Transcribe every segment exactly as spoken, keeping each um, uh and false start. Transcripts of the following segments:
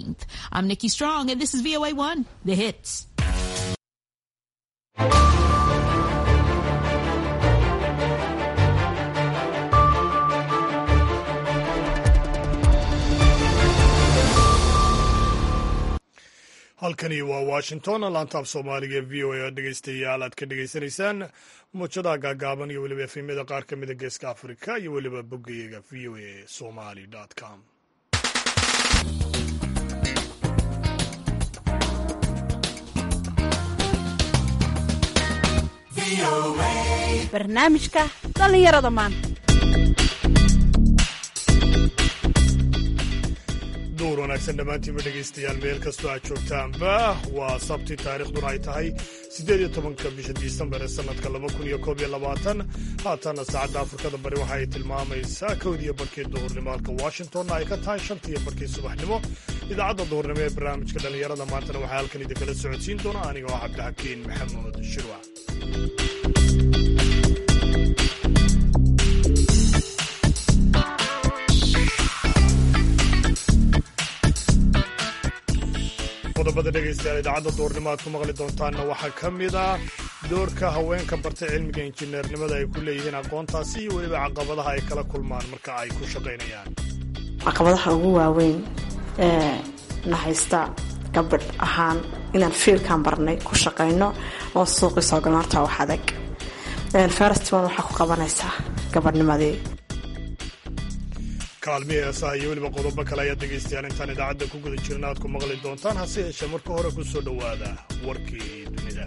nineteenth. I'm Nikki Strong, and this is V O A one, The Hits. halkani waa washington laantaaf soomaaliga ee v o a dhegeystayaal aad ka dhegeysanaysaan muujadaha gaagaaban iyo weliba efemyada qaar ka mida geeska afrika iyo weliba boggayaga v o a somali com. barnaamijka dhallinyarada maanta. duur wanaagsan dhammaantiinba dhegaystayaal meel kastoo aad joogtaanba waa sabti taariikhduna ay tahay siddeed iyo tobanka bisha disembar ee sannadka laba kun iyo koob iyo labaatan haatana saacadda afrikada bari waxa ay tilmaamaysaa kowdiiyo barkii duhurnimo halka washingtonna ay ka tahay shantiiyo barkii subaxnimo. idaacadda duhurnimo ee barnaamijka dhallinyarada maantana waxaa halkan idinkala socodsiin doona aniga oo cabdixakiin maxamuud shirwac. qodobada dhegaystayaal idaacadda duurnimo aad ku maqli doontaanna waxaa ka mid ah doorka haweenka bartay cilmiga injineernimada ay ku leeyihiin aqoontaasi iyo weliba caqabadaha ay kala kulmaan marka ay ku shaqaynayaan. caqabadaha ugu waaweyn ee na haysta gabadh ahaan inaan fiilkan barnay ku shaqayno oo suuqii soo galno horta wax adag. farastimon waxaa ku qabanaysaa gabadhnimadii. kaalmihi heesaha iyo weliba qodobo kale ayaad dhegaystayaal intaan idaacadda ku guda jirna aad ku maqli doontaan hase yeeshee marka hore ku soo dhowaada warkii dunida.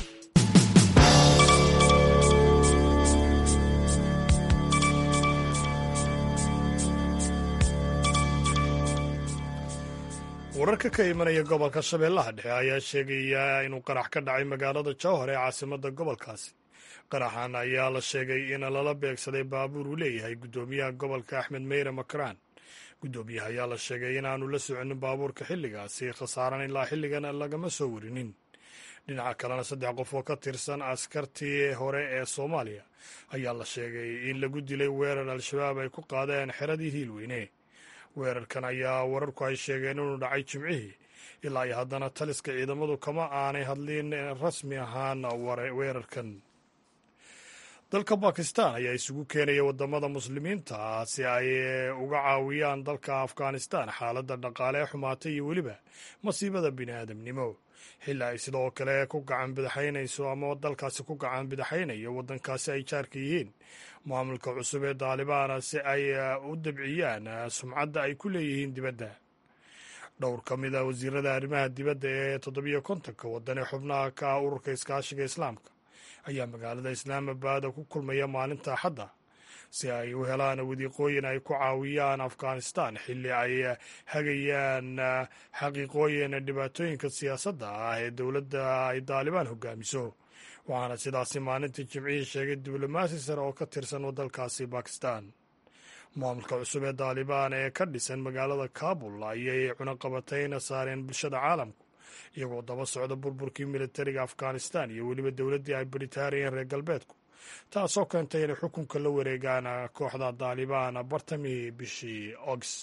wararka ka imanaya gobolka shabeellaha dhexe ayaa sheegaya inuu qarax ka dhacay magaalada jowhar ee caasimadda gobolkaasi. qaraxan ayaa la sheegay in lala beegsaday baabuur uu leeyahay guddoomiyaha gobolka axmed meyre makraan. guddoomiyaha ayaa la sheegay inaanu la soconin baabuurka xilligaasi khasaaran ilaa xilligan lagama soo warinin. dhinaca kalena saddex qof oo ka tirsan askartii hore ee soomaaliya ayaa la sheegay in lagu dilay weerar al-shabaab ay ku qaadeen xeradii hiilweyne. weerarkan ayaa wararku ay sheegeen inuu dhacay jimcihii ilaa iyo haddana taliska ciidamadu kama aanay hadlin rasmi ahaan weerarkan. dalka bakistan ayaa isugu keenaya wadamada muslimiinta si ay uga caawiyaan dalka afghanistan xaaladda dhaqaale ee xumaatay iyo weliba masiibada bini'aadamnimo xilli ay sidoo kale ku gacan bidaxaynayso ama dalkaasi ku gacan bidaxaynayo waddankaasi ay jaarka yihiin maamulka cusub ee daalibaan si ay u dabciyaan sumcadda ay ku leeyihiin dibadda. dhowr ka mid a wasiirada arrimaha dibadda ee toddobiyo kontonka waddan ee xubnaha ka ah ururka iskaashiga islaamka ayaa magaalada islaamabad ku kulmaya maalinta axadda si ay u helaan wadiiqooyin ay ku caawiyaan afghanistan xilli ay hagayaan xaqiiqooyin dhibaatooyinka siyaasadda ah ee dowladda ay daalibaan hogaamiso. waxaana sidaasi maalintii jimcihii sheegay diblomaasi sare oo ka tirsan dalkaasi bakistan. maamulka cusub ee daalibaan ee ka dhisan magaalada kabul ayay cunaqabatayna saareen bulshada caalamku iyagoo daba socda burburkii militariga afghanistan iyo weliba dowladdii ay baritaariyeen reer galbeedku taasoo keentay inay xukunka la wareegaan kooxda daalibaan bartamihii bishii ogst.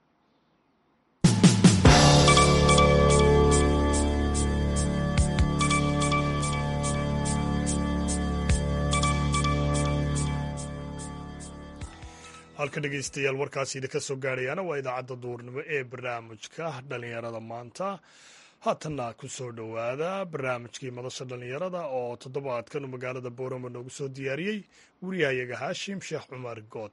halka dhegaystayaal warkaasi idinka soo gaadhayaana waa idaacadda duurnimo ee barnaamijka dhallinyarada maanta. haatanna ku soo dhowaada barnaamijkii madasha dhallinyarada oo toddobaadkan uu magaalada boorama noogu soo diyaariyey wariyahayaga haashim sheekh cumar good.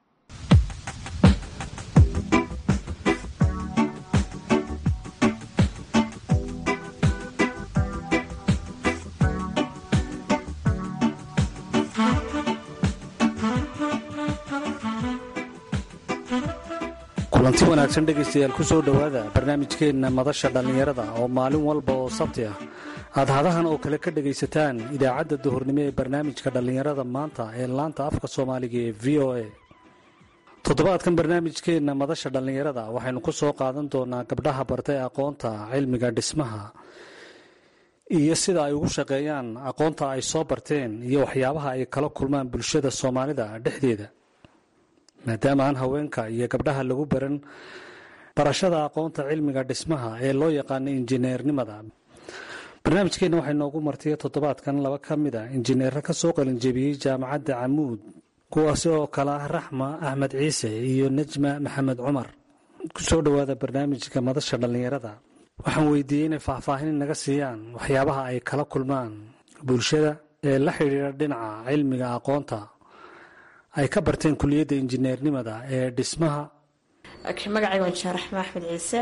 kulanti wanaagsan dhegaystayaal ku soo dhowaada barnaamijkeenna madasha dhallinyarada oo maalin walba oo sabti ah aad hadahan oo kale ka dhegaysataan idaacadda duhurnimo ee barnaamijka dhallinyarada maanta ee laanta afka soomaaliga ee v o a. toddobaadkan barnaamijkeenna madasha dhallinyarada waxaynu ku soo qaadan doonaa gabdhaha bartay aqoonta cilmiga dhismaha iyo sida ay ugu shaqeeyaan aqoonta ay soo barteen iyo waxyaabaha ay kala kulmaan bulshada soomaalida dhexdeeda, maadaama aan haweenka iyo gabdhaha lagu baran barashada aqoonta cilmiga dhismaha ee loo yaqaano injineernimada. barnaamijkeenna waxay noogu martiya toddobaadkan laba ka mid a injineero ka soo qalinjebiyey jaamacadda camuud, kuwaasi oo kale ah raxma axmed ciise iyo najma maxamed cumar. ku soo dhowaada barnaamijka madasha dhallinyarada. waxaan weydiiyey inay faahfaahin naga siiyaan waxyaabaha ay kala kulmaan bulshada ee la xidhiidha dhinaca cilmiga aqoonta ay ka barteen kuliyadda injineernimada ee dhismaha. magacayga waa injineer raxma axmed ciise,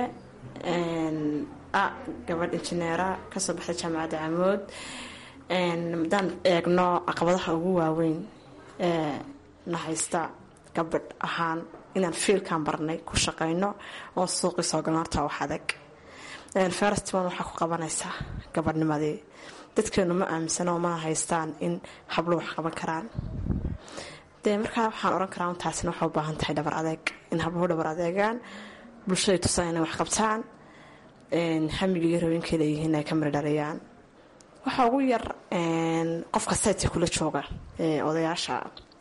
gabadh injineera kasoo baxday jaamacadda camuud. haddaan eegno caqabadaha ugu waaweyn ee na haysta gabadh ahaan inaan fiilkan barnay ku shaqayno oo suuqii soo galno horta wax adag. festival waxaa ku qabanaysaa gabadhnimadii. dadkeenu ma aaminsano oo mana haystaan in hablo wax qaban karaan. dee markaa waxaan oran karaa taasina waxay u baahan tahay dhabar adeeg, in habluhu dhabar adeegaan, bulshada tusaan inay wax qabtaan, hamiga iyo haweenkay leeyihiin ay ka mari dhaliyaan. waxaa ugu yar qofka saytka kula jooga odayaasha,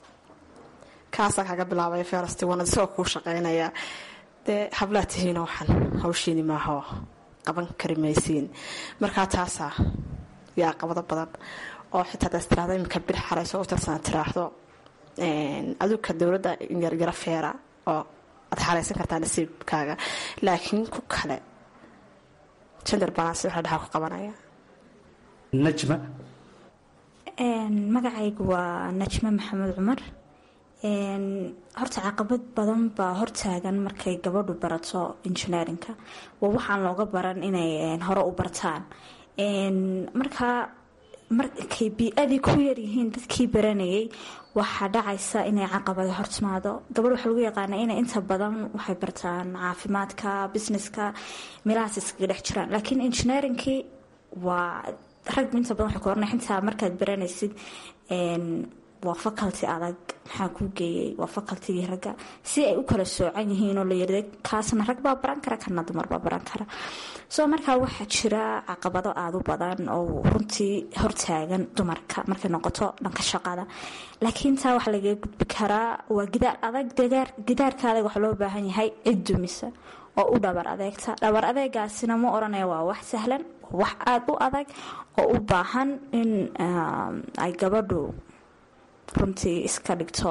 kaasaa kaga bilaabay festival isagoo kuu shaqaynaya. dee hablaad tihiina waxaan hawshiini maaho qaban kari maysiin. markaa taasaa yaa caqabado badan oo xitaa daas tiraahdo iminka bir xarayso u tarsana tiraahdo aduuka dowladda yaryaro feera oo aad xaraysan kartaa nasiibkaaga, laakiin ku kale gender balance waxa dhaxa ku qabanaya. najma magacaygu waa najma maxamed cumar. horta caqabad badan baa hortaagan markay gabadhu barato engineerinka. waa waxaan looga baran inay hore u bartaan. markaa markay bii-adii ku yaryihiin dadkii baranayay waxaa dhacaysa inay caqabada hortimaado. gabadh waxaa lagu yaqaana inay inta badan waxay bartaan caafimaadka, businesska, meelahaas iskaga dhex jiraan. laakiin engineerinkii waa rag inta badan waxay ku ornay xitaa markaad baranaysid waa faculty adag. maxaa kuu geeyey waa facultigii ragga, si ay u kala soocan yihiin oo la yirahdo kaasna rag baa baran kara, kana dumar baa baran kara. soo markaa waxaa jira caqabado aada u badan oo runtii hortaagan dumarka markay noqoto dhanka shaqada. laakiin taa waxa lagaga gudbi karaa waa gidaar adag. gidaarka adag waxaa loo baahan yahay cid dumisa oo u dhabar adeegta. dhabar adeegaasina ma oranaya waa wax sahlan, waa wax aada u adag oo u baahan in ay gabadhu runtii iska dhigto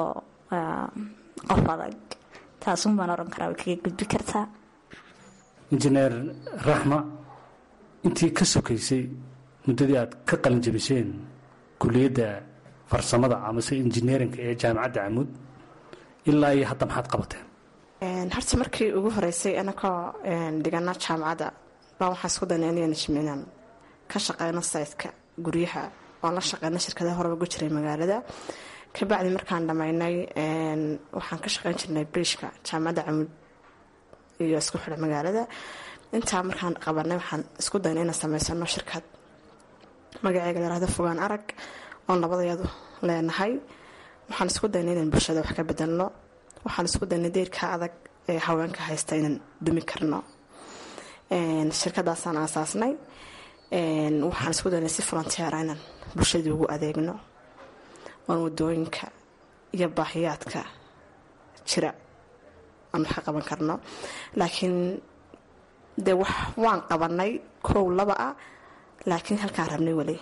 qof adag. taasun baan oran karaa way kaga gudbi kartaa. injineer raxma, intii ka sokaysay muddadii aad ka qalinjabiseen kuliyadda farsamada amase injineerinka ee jaamacadda camuud, ilaa iyo hadda maxaad qabateen? horta markii ugu horeysay anakoo dhigana jaamacadda baa waxaan isku daynay inaan ka shaqeyno saytka guryaha oon la shaqeyno shirkadaha horeba ugu jiray magaalada. kabacdi markaan dhammaynay waxaan ka shaqeyn jirnay briishka jaamacadda camuud iyo isku xidha magaalada. intaa markaan qabanay waxaan isku daynay inaan samaysano shirkad magaceega la yiraahdo fogaan arag oon labadayadu leenahay. waxaan isku daynay inaan bulshada wax ka bedelno. waxaan isku daynay deyrka adag ee haweenka haysta inaan dumi karno. shirkadaasaan aasaasnay. waxaan isku daynay si volunteer inaan bulshadii ugu adeegno oon wadooyinka iyo baahiyaadka jira aan wax ka qaban karno. laakiin dee wax waan qabanay kow laba ah, laakiin halkaan rabnay weli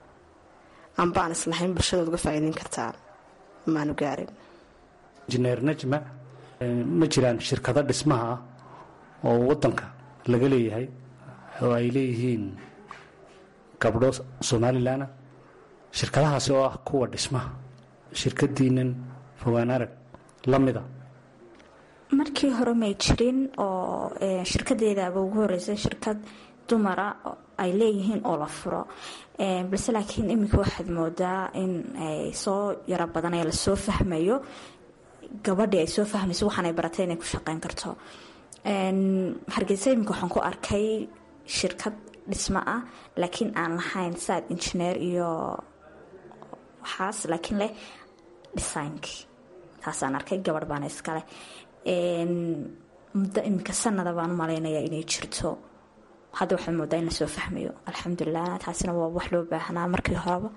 amba aan islahayn bulshada uga faa'iideyn kartaa maanu gaarin. injineer najma, ma jiraan shirkado dhismaha ah oo wadanka laga leeyahay oo ay leeyihiin gabdho somalilan? shirkadahaasi oo ah kuwa dhismaha shirkadiinan fogaan arag la mida? markii hore may jirin oo shirkadeedaaba ugu horeysay shirkad dumara ay leeyihiin oo la furo. balse laakiin iminka waxaad moodaa in ay soo yaro badanaya lasoo fahmayo, gabadhii ay soo fahmayso waxaanay baratay inay ku shaqeyn karto. hargeysa iminka waxaan ku arkay shirkad dhismo ah laakiin aan lahayn side engineer iyo waxaas, laakiin leh designkii. taasaan arkay, gabadh baana iskale. muddo iminka sanada baan u malaynayaa inay jirto. hadda waxaa moodaa in lasoo fahmayo, alxamdulilah. taasina waa wax loo baahnaa markii horeba.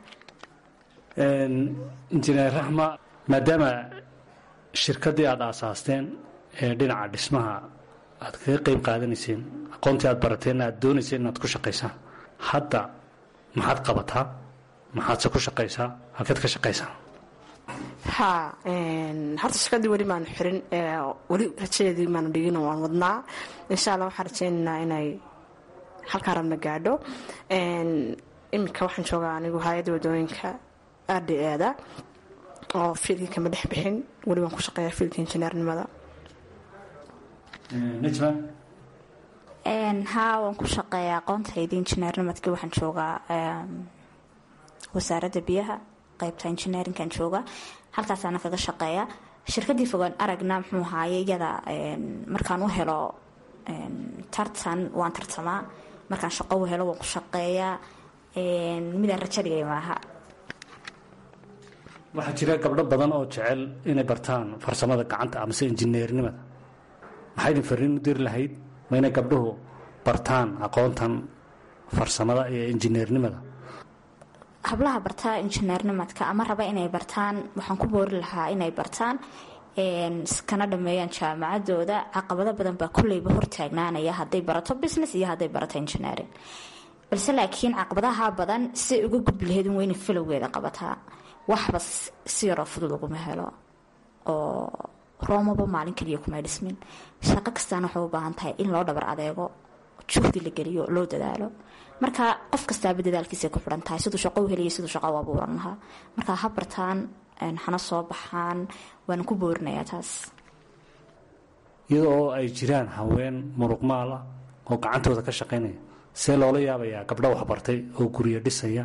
injineer raxma, maadaama shirkaddii aada aasaasteen ee dhinaca dhismaha aad kaga qayb qaadanayseen aqoontii aad barateenna aad doonayseen inaad ku shaqaysaan hadda maxaad qabataa maxaadse ku shaqaysaa halkeed ka shaqaysaa ha horta shaqadii weli maanu xirin weli rajadeedii maanu dhigin waan wadnaa insha alla waxaan rajaynaynaa inay halkaa rabna gaadho iminka waxaan joogaa anigu hay-adda wadooyinka r d eeda oo fiilkii kama dhex bixin weli waan ku shaqeeyaa fiilka injineernimada najma haa waan ku shaqeeyaa aqoontayda injineernimadkii waxaan joogaa wasaaradda biyaha qaybta injineerinkan jooga halkaasaana kaga shaqeeya shirkadii fogaan aragna muxuu ahaaye iyada markaan u helo tartan waan tartamaa markaan shaqo u helo waan ku shaqeeyaa midaan rajadhigay maaha waxaa jira gabdho badan oo jecel inay bartaan farsamada gacanta amase injineernimada maxaa idin fariin u diri lahayd ma inay gabdhuhu bartaan aqoontan farsamada iyo injineernimada hablaha bartaa injineernimadka ama raba inay bartaan waxaan ku boori lahaa inay bartaan kana dhameeyaan jaamacadooda caqabado badan baa kulleyba hortaagnaanaya hadday barato business iyo hadday barato engineering balse laakiin caqabadaha badan si uga gudbi lahayd in weyna filowgeeda qabataa waxba si yaroo fudud uguma helo oo roomaba maalin kaliya kumay dhismin shaqo kastaana waxay u baahan tahay in loo dhabar adeego juhdi la geliyo loo dadaalo marka qof kastaaba dadaalkiisa ku xidhan tahay siduu shaqo u heliya siduu shaqo u abuuran lahaa marka ha bartaan hana soo baxaan waana ku boorinayaa taas iyada oo ay jiraan haween muruqmaal ah oo gacantooda ka shaqaynaya see loola yaabayaa gabdho waxbartay oo guryo dhisaya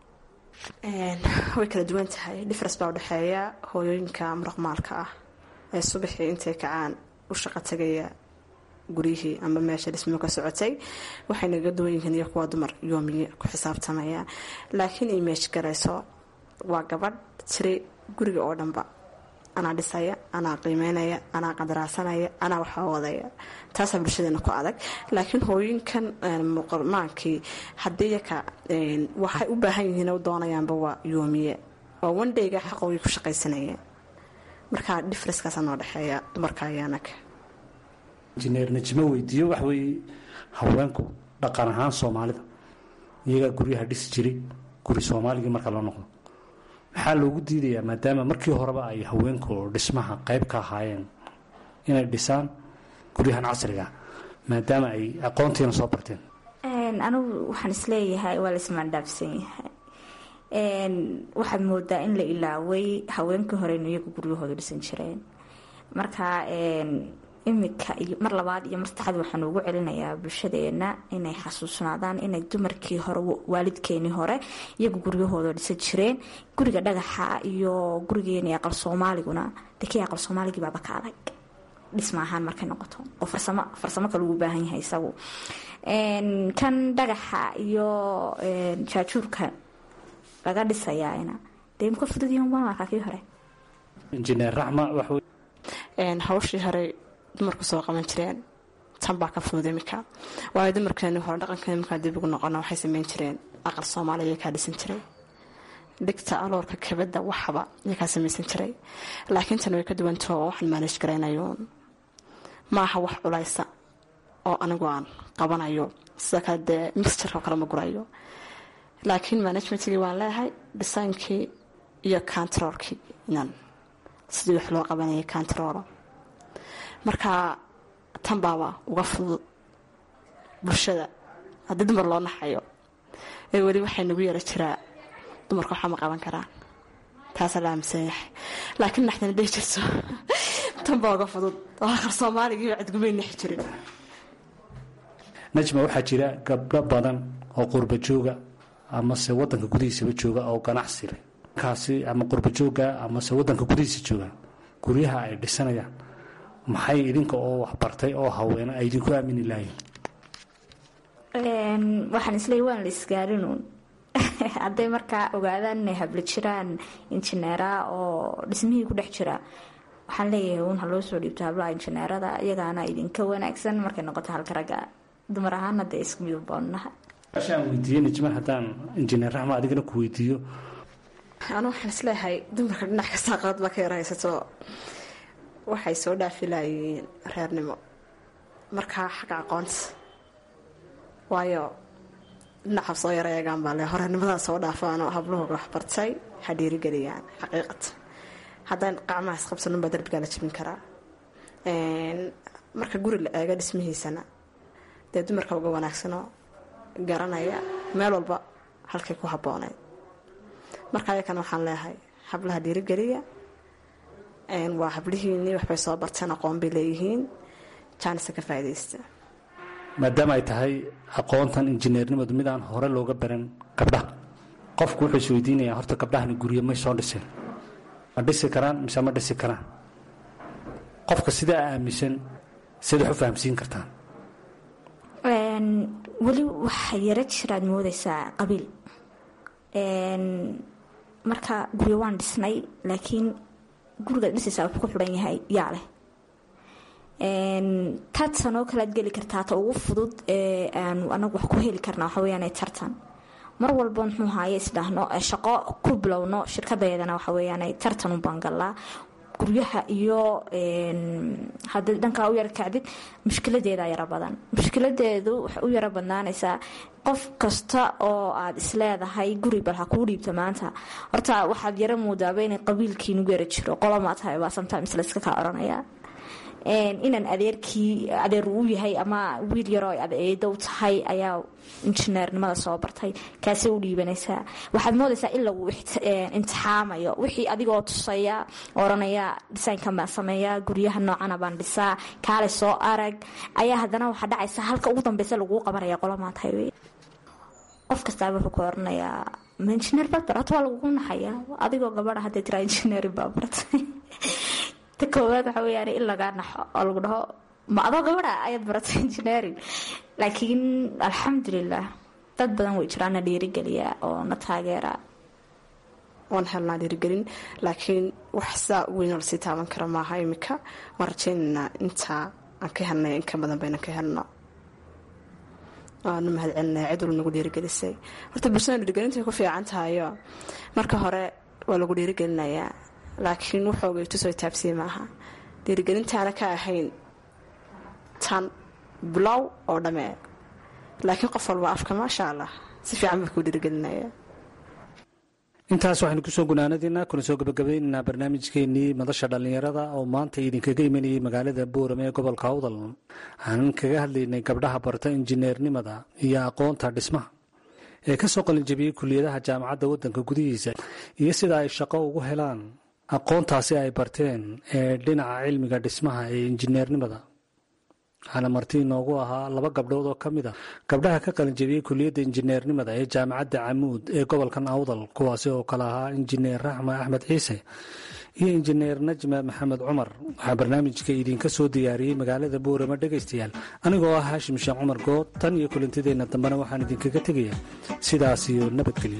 way kala duwan tahay difference baa udhexeeya hooyooyinka muruqmaalka ah ee subaxii intay kacaan u shaqo tagaya guryihii ama meesha dhismo ka socotay waxayna ga duwan yihiin iyo kuwa dumar yoomiye ku xisaabtamaya laakiin image garayso waa gabadh tiri guriga oo dhanba anaa dhisaya anaa qiimeynaya anaa qadaraasanaya anaa waxaa wadaya taasaa bulshadeena ku adag laakiin hooyinkan muqalmaankii haddii yaka waxay u baahan yihiin u doonayaanba waa yoomiye waa wandhayga xaqooyi ku shaqaysanayeen markaa differencekaasa noo dhexeeya dumarka iyo anaga injineer najimo weydiiyo wax weeye haweenku dhaqan ahaan soomaalida iyagaa guryaha dhisi jiray guri soomaaligii marka loo noqdo maxaa loogu diidayaa maadaama markii horeba ay haweenku dhismaha qayb ka ahaayeen inay dhisaan guryahan casriga maadaama ay aqoontiina soo barteen anigu waxaan isleeyahay waa la ismaandhaafsan yahay waxaad moodaa in la ilaaway haweenkii horeynu iyagu guryahooda dhisan jireen marka imika iyo mar labaad iyo mar saddexaad waxaan ugu celinayaa bulshadeena inay xasuusnaadaan inay dumarkii hore waalidkeenii hore iyagu guryahooda dhisan jireen guriga dhagaxa iyo gurigeeni aqal soomaaliguna dekii aqal soomaaligii baaba ka adag dhisma ahaan markay noqoto oo farsamo farsamo kale ugu baahan yahay isagu kan dhagaxa iyo jaajuurka laga dhisayaana dee imka fududyahan baa markaa kii hore injineer raxma wax hawshii hore dumarku soo qaban jireen tan baa ka fudud imika waayo dumarkeeni hore dhaqankeeni markaa dib ugu noqona waxay samayn jireen aqal soomaaliya iyakaa dhisan jiray dhigta aloorka kabada waxba iyakaa samaysan jiray laakiin tan way ka duwantao waxaan maalish garaynayuun maaha wax culaysa oo anigu aan qabanayo sida kale dee mixturka kale ma gurayo laakiin managementkii waan leeyahay dhisaynkii iyo controlkii inan sidii wax loo qabanayay controlo marka tan baaba uga fudud bulshada haddii dumar loo naxayo ee weli waxay nagu yara jiraa dumarka waxaa ma qaban karaan taasaa la aaminsan yahay laakiin naxdana dhehi jirto tan baa uga fudud oo aqal soomaaligii cidgumay nexi jirin najma waxaa jira gabdho badan oo qurba jooga amase wadanka gudihiisaba jooga oo ganacsi leh kaasi ama qurba jooga amase wadanka gudihiisa jooga guryaha ay dhisanayaan maxay idinka oo waxbartay oo haweena ay idinku aamini lahayn waxaan isleey waan la isgaarinuun hadday markaa ogaadaan inay habla jiraan injineera oo dhismihii ku dhex jira waxaan leeyahay uun ha loo soo dhiibto hablaha injineerada iyagaana idinka wanaagsan markay noqoto halka ragga dumar ahaana dee isku midub baannaha aan weydiiye najma haddaan injineer raxma adigana ku weydiiyo anu waxaan isleeyahay dumarka dhinac kastaa qalad baa ka yarhaysato waxay soo dhaafi lahayiin reernimo markaa xagga aqoonta waayo dhinaca soo yara eegaan baa le horenimadaas soo dhaafaanoo habluhooga waxbartay ha dhiirigeliyaan xaqiiqata haddaan qacmaha isqabsanin baa darbigaa la jebin karaa marka guri la eega dhismihiisana dee dumarka uga wanaagsanoo garanaya meel walba halkay ku habbooneyd marka ayakana waxaan leeyahay hablaha dhiirigeliya waa hablihiinii waxbay soo barteen aqoon bay leeyihiin jaanisa ka faa'iidaysta maadaama ay tahay aqoontan injineernimadu mid aan hore looga baran gabdhaha qofku wuxuu isweydiinayaa horta gabdhahani guryo may soo dhiseen ma dhisi karaan mise ma dhisi karaan qofka sidaa aaminsan siad wax u fahamsiin kartaan weli waxaa yaro jiraad moodaysaa qabiil marka guryo waan dhisnay laakiin gurigaad dhisaysaa wuxuu ku xidhan yahay yaa leh tartan oo kalead geli kartaa ta ugu fudud ee aanu anagu wax ku heli karna waxa weyaan tartan mar walba muxuu haaye isdhahno shaqo ku bilowno shirkadeedana waxa weyaan tartan u baangallaa guryaha iyo hadii dhankaa u yara kacdid mushkiladeeda yara badan mushkiladeedu waxay u yara badnaanaysaa qof kasta oo aad isleedahay guri bal ha kuu dhiibta maanta horta waxaad yara moodaaba inay qabiilkiinugu yara jiro qolomaa tahay baa sometimes layska kaa oranaya inaan adeerkii adeer uu yahay ama wiil yaroo ay adeedow tahay ayaa injineernimada soo bartay kaasay u dhiibanaysaa waxaad moodaysaa in lagu imtixaamayo wixii adigoo tusaya oranaya dhisaynkan baan sameeyaa guryaha noocana baan dhisaa kaale soo arag ayaa haddana waxaa dhacaysa halka ugu dambeysa laguu qabanaya qolomaa tahay wey qof kastaaba wuxuu ku oranayaa ma injineer baad barata waa lagugu naxayaa adigoo gabadha haddee tiraa injineeri baa bartay ta koowaad waxa weyaan in lagaa naxo oo lagu dhaho ma adoo gabadha ayaad baratay engineering laakiin alxamdulilah dad badan way jiraana dhiirigeliya oo na taageera waan helnaa dhiirigelin laakiin wax saa weynoo lasii taaban kara maaha imika waan rajaynaynaa intaa aan ka helnay in ka badan baynan ka helno waanu mahad celinaya cid walba nagu dhiirigelisay horta bulshada dhiirigelinta way ku fiican tahayo marka hore waa lagu dhiirigelinayaa laakiin wuxoogay tusoo taabsiye maaha dhiirigelintaana ka ahayn tan bilow oo dhammee laakiin qof walba afka maasha allah si fiican baa kuu dhiirigelinaya intaas waxaynu kusoo gunaanadiina kuna soo gabagabaynaynaa barnaamijkeennii madasha dhallinyarada oo maanta idinkaga imanayay magaalada boorame ee gobolka awdal aanan kaga hadlaynay gabdhaha barta injineernimada iyo aqoonta dhismaha ee ka soo qalinjabiyey kuliyadaha jaamacadda waddanka gudihiisa iyo sida ay shaqo ugu helaan aqoontaasi ay barteen ee dhinaca cilmiga dhismaha ee injineernimada waxaana marti inoogu ahaa laba gabdhood oo ka mid a gabdhaha ka qalinjabiyey kuliyadda injineernimada ee jaamacadda camuud ee gobolkan awdal kuwaasi oo kale ahaa injineer raxma axmed ciise iyo injineer najma maxamed cumar waxaa barnaamijka idinka soo diyaariyey magaalada boorama dhegaystayaal anigoo ah haashim sheekh cumar good tan iyo kulantideenna dambena waxaan idinkaga tegayaa sidaas iyo nabadgelyo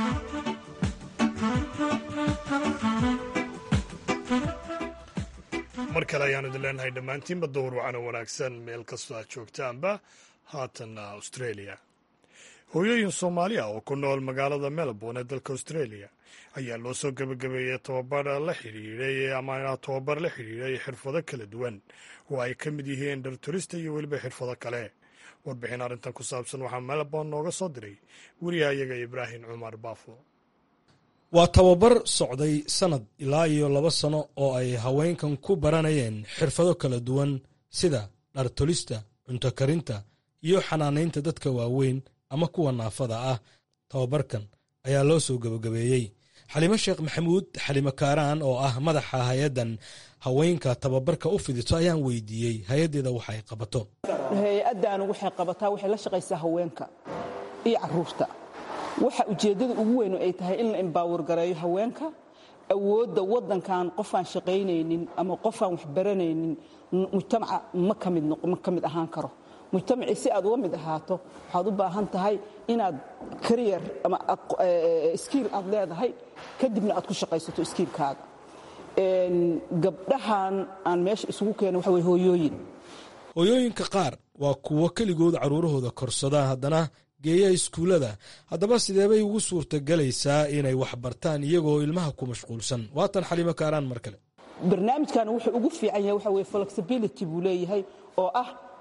mar kale ayaanu idin leenahay dhammaantiinba dowr wacana wanaagsan meel kastoo aad joogtaanba haatanna australia hooyooyin soomaali ah oo ku nool magaalada melbourne ee dalka australia ayaa loo soo gebagabeeyey tobabar la xidhiidhay ama tobabar la xidhiidhay xirfado kala duwan oo ay ka mid yihiin dharturista iyo weliba xirfado kale warbixin arrintan ku saabsan waxaa melbourne nooga soo diray weriyahayaga ibraahim cumar baafo waa tababar socday sannad ilaa iyo laba sano oo ay haweenkan ku baranayeen xirfado kala duwan sida dhartolista cunto karinta iyo xanaanaynta dadka waaweyn ama kuwa naafada ah tababarkan ayaa loo soo gebagabeeyey xalimo sheekh maxamuud xalimo kaaraan oo ah madaxa hay-addan haweenka tababarka u fidito ayaan weydiiyey hay-addeeda waxa ay qabato hay-addaanu waxay qabataa waxay la shaqaysaa haweenka iyo caruurta waxa ujeeddada ugu weyn ay tahay in la embaawar gareeyo haweenka awoodda waddankan qofaan shaqaynaynin ama qofaan wax baranaynin mujtamaca ma ka mid ma ka mid ahaan karo mujtamacii si aad uga mid ahaato waxaad u baahan tahay inaad kariyar ama skiil aad leedahay kadibna aad ku shaqaysato skiilkaaga gabdhahan aan meesha isugu keeno waxa wey hooyooyin hooyooyinka qaar waa kuwo keligood carruurahooda korsadaan haddana geeya iskuullada haddaba sideebay ugu suurtagelaysaa inay wax bartaan iyagoo ilmaha ku mashquulsan waatan xalimo kaaraan mar kale barnaamijkan wuxuu ugu fiican yahay waxa weye flexibility buu leeyahay oo ah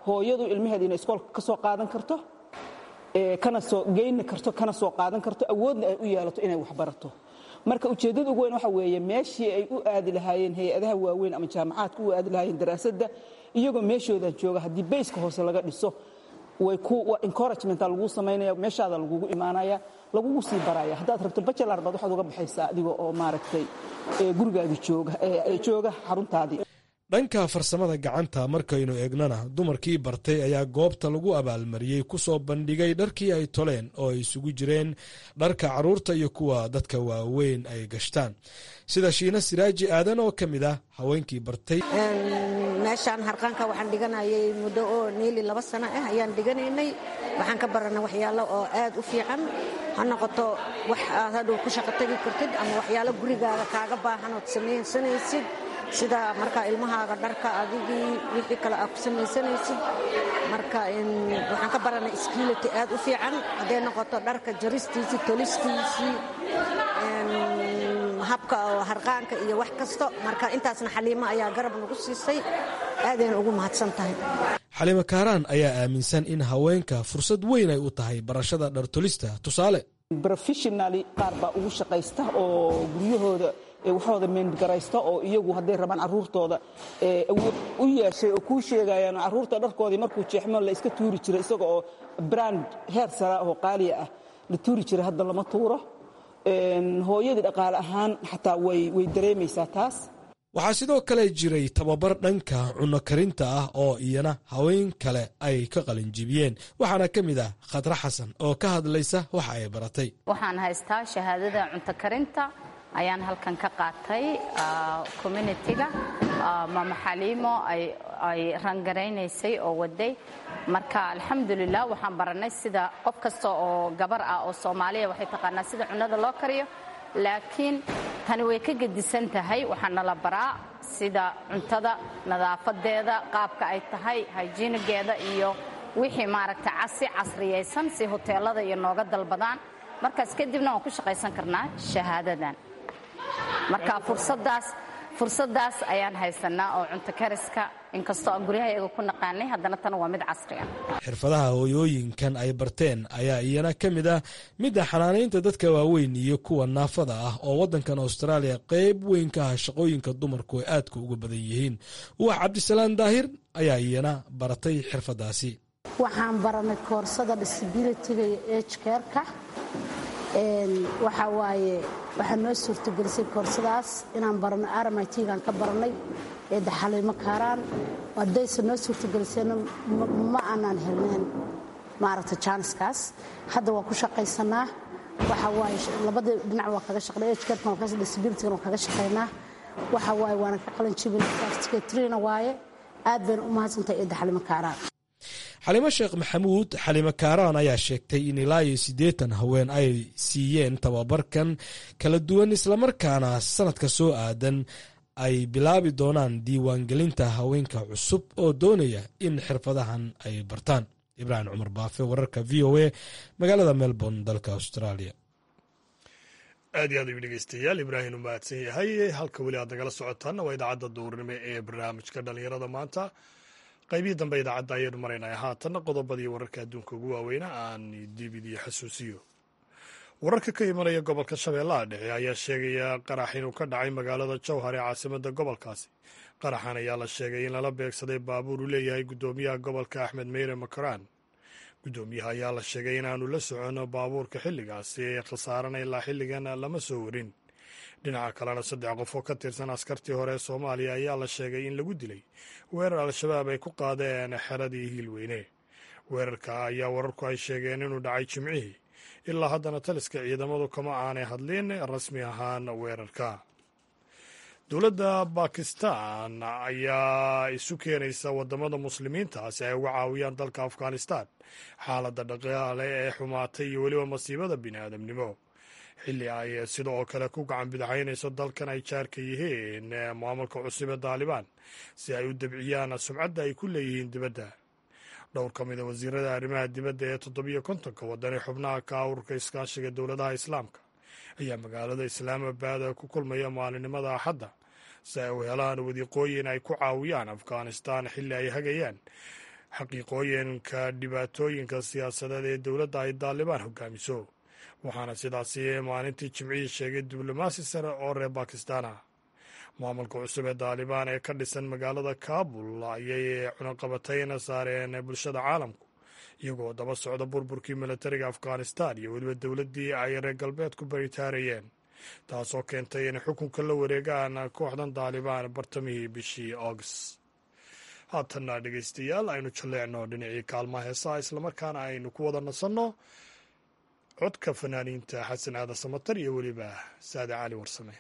hooyadu ilmaheeda inay iskoolka ka soo qaadan karto kana soo geyni karto kana soo qaadan karto awoodna ay u yeelato inay wax barato marka ujeeddada ugu weyn waxa weeye meeshii ay u aadi lahaayeen hay-adaha waaweyn ama jaamacaadka u aadi lahaayeen daraasadda iyagoo meeshooda jooga haddii bayska hoose laga dhiso way ku encouragement lagu sameynaya meeshaada lagugu imaanaya lagugu sii baraya haddaad rabto bachelor baad waxaad uga baxaysaa adiga oo maaragtay gurigaadii jooga ee jooga xaruntaadii dhanka farsamada gacanta markaynu eegnana dumarkii bartay ayaa goobta lagu abaalmariyey ku soo bandhigay dharkii ay toleen oo ay isugu jireen dharka carruurta iyo kuwa dadka waaweyn ay gashtaan sida shiina siraaji aadan oo ka mid ah haweenkii bartay meeshaan harqaanka waxaan dhiganayay muddo oo neeli laba sano ah ayaan dhiganaynay waxaan ka baranay waxyaalo oo aad u fiican ha noqoto wax aad hadhow ku shaqo tegi kartid ama waxyaalo gurigaaga kaaga baahan ood samaysanaysid sida markaa ilmahaaga dharka adigii wixii kale aad ku samaysanaysid marka waxaan ka baranay skility aad u fiican hadday noqoto dharka jaristiisii tolistiisii habka oo harqaanka iyo wax kasto marka intaasna xaliimo ayaa garab nagu siisay aadayna ugu mahadsan tahay xaliimo kaaraan ayaa aaminsan in haweenka fursad weyn ay u tahay barashada dhartolista tusaale professionally qaar baa ugu shaqaysta oo guryahooda waxooda meengaraysta oo iyagu hadday rabaan carruurtooda u yeeshay oo kuu sheegayaan carruurta dharkoodii markuu jeexmo la iska tuuri jiray isaga oo brand heer sara oo qaaliya ah la tuuri jiray hadda lama tuuro hooyadii dhaqaale ahaan xataa way dareemaysaa taas waxaa sidoo kale jiray tababar dhanka cunno karinta ah oo iyana haween kale ay ka qalinjibiyeen waxaana ka mid ah khadra xasan oo ka hadlaysa waxa ay baratay waxaan haystaa shahaadada cunto karinta ayaan halkan ka qaatay communitiga maama xaliimo ay rangaraynaysay oo waday marka alxamdulilah waxaan baranay sida qof kasta oo gabar ah oo soomaaliya waxay taqaanaa sida cunnada loo kariyo laakiin tani way ka gedisan tahay waxaana la baraa sida cuntada nadaafadeeda qaabka ay tahay hygienigeeda iyo wixii maaragta casi casriyaysan si hoteelada iyo nooga dalbadaan markaas kadibna waan ku shaqaysan karnaa shahaadadan marka fursadaas fursadaas ayaan haysanaa oo cunto kariska inkastoo aan guryahayaga ku naqaanay haddana tan waa mid casri ah xirfadaha hooyooyinkan ay barteen ayaa iyana ka mid ah midda xanaanaynta dadka waaweyn iyo kuwa naafada ah oo waddankan austraaliya qayb weyn ka ah shaqooyinka dumarku ay aadka uga badan yihiin wax cabdisalaan daahir ayaa iyana baratay xirfadaasi waxaan baranay koorsada disabilityga iyo age careka waxaa waaye waxaa noo suurtagelisay koorsadaas inaan barano armitgan ka baranay eedda xaliimo kaaraan haddayse noo suurtagelisayna ma aanaan helneen maaragta jaaniskaas hadda waan ku shaqaysanaa waxa waaye labada dhinac waa kaga shaqnay age careka waa kaga disabilitygan waa kaga shaqaynaa waxa waaye waana ka qalin jibin certificate waaye aad bayna u mahadsantahay eedda xaliimo kaaraan xaliimo sheekh maxamuud xaliimo kaaraan ayaa sheegtay in ilaa iyo siddeetan haween ay siiyeen tababarkan kala duwan islamarkaana sanadka soo aadan ay bilaabi doonaan diiwaangelinta haweenka cusub oo doonaya in xirfadahan ay bartaan ibraahim cumar baafe wararka v o a magaalada melbourne dalka australia aad iyo aad ayuu dhegeystayaal ibraahim u mahadsan yahay halka weli aad nagala socotaanna waa idaacadda duurnimo ee barnaamijka dhallinyarada maanta qaybihii dambe idaacadda ayaynu maraynaya haatanna qodobadii wararka adduunka ugu waaweyna aan dibid iyo xasuusiyo wararka ka imanaya gobolka shabeellaha dhexe ayaa sheegaya qarax inuu ka dhacay magaalada jowhar ee caasimadda gobolkaasi qaraxan ayaa la sheegay in lala beegsaday baabuur uu leeyahay guddoomiyaha gobolka axmed meyre makaraan guddoomiyaha ayaa la sheegay inaanu la socono baabuurka xilligaasi ee khasaarana ilaa xilligan lama soo warin dhinaca kalena saddex qof oo ka tirsan askartii hore ee soomaaliya ayaa la sheegay in lagu dilay weerar al-shabaab ay ku qaadeen xeradii hiilweyne weerarka ayaa wararku ay sheegeen inuu dhacay jimcihii ilaa haddana taliska ciidamadu kama aanay hadlin rasmi ahaan weerarka dowladda bakistan ayaa isu keenaysa wadamada muslimiinta si ay uga caawiyaan dalka afghanistan xaaladda dhaqaale ee xumaatay iyo weliba masiibada bini aadamnimo xilli ay sida oo kale ku gacan bidaxaynayso dalkan ay jaarka yihiin maamulka cusub ee daalibaan si ay u dabciyaan sumcadda ay ku leeyihiin dibadda dhowr ka mida wasiirada arrimaha dibadda ee toddobiyo kontonka waddan ee xubnaha ka ururka iskaashiga dowladaha islaamka ayaa magaalada islaamabad ku kulmaya maalinimada axadda si ay u helaan wadiiqooyin ay ku caawiyaan afghanistan xilli ay hagayaan xaqiiqooyinka dhibaatooyinka siyaasadeed ee dowladda ay daalibaan hogaamiso, waxaana sidaasi maalintii jimcihii sheegay diblomaasi sare oo reer bakistan ah. maamulka cusub ee daalibaan ee ka dhisan magaalada kaabul ayay cunaqabatayna saareen bulshada caalamku, iyagoo daba socda burburkii milatariga afghanistan iyo weliba dowladdii ay reer galbeedku baritaarayeen, taasoo keentay inay xukunka la wareegaan kooxdan daalibaan bartamihii bishii august. haatanna dhegaystayaal aynu jalleecno dhinacii kaalmaha heesaha, islamarkaana aynu ku wada nasanno codka fanaaniinta xasan aadan samatar iyo weliba saade cali warsame.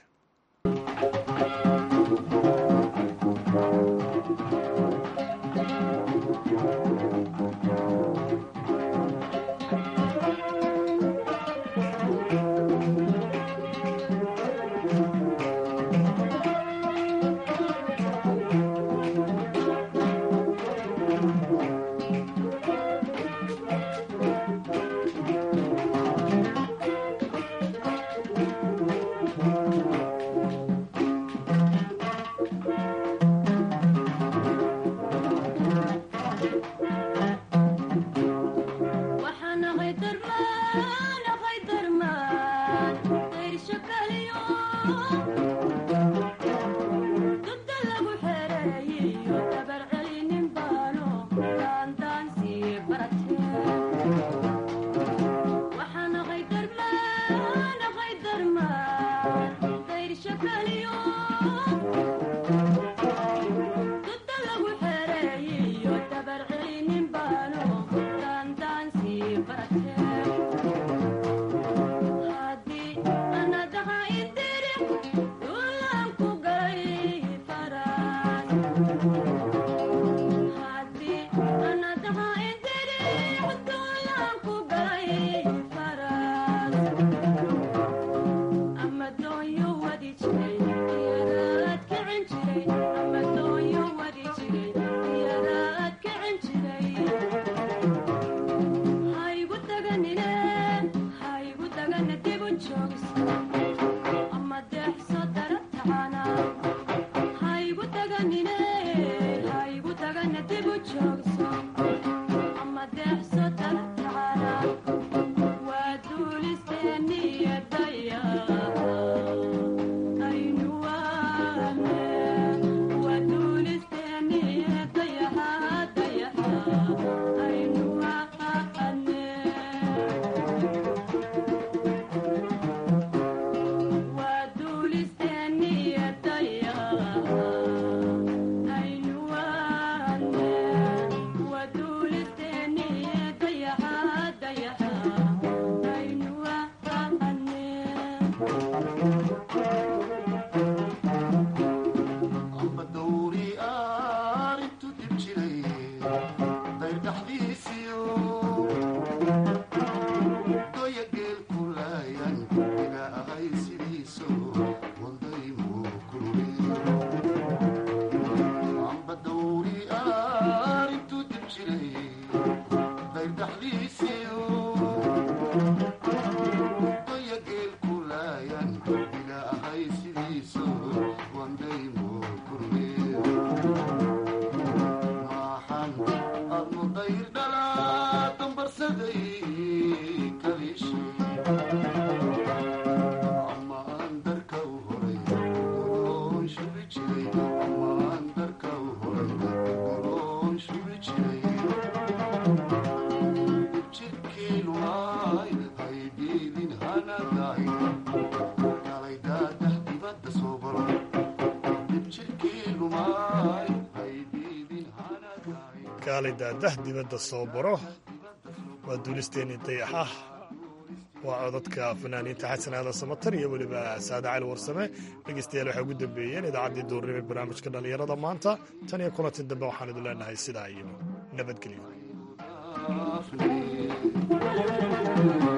kaalidaadah dibadda soo baro waa duulisteennii dayaxah. waa codadka fanaaniinta xasan aadan samatar iyo weliba saade cali warsame. dhegeystayaal waxay ugu dambeeyeen idaacaddii duurnimo ee barnaamijka dhallinyarada maanta. tan iyo kulantin dambe waxaan idin leenahay sidaa iyo nabadgelyo.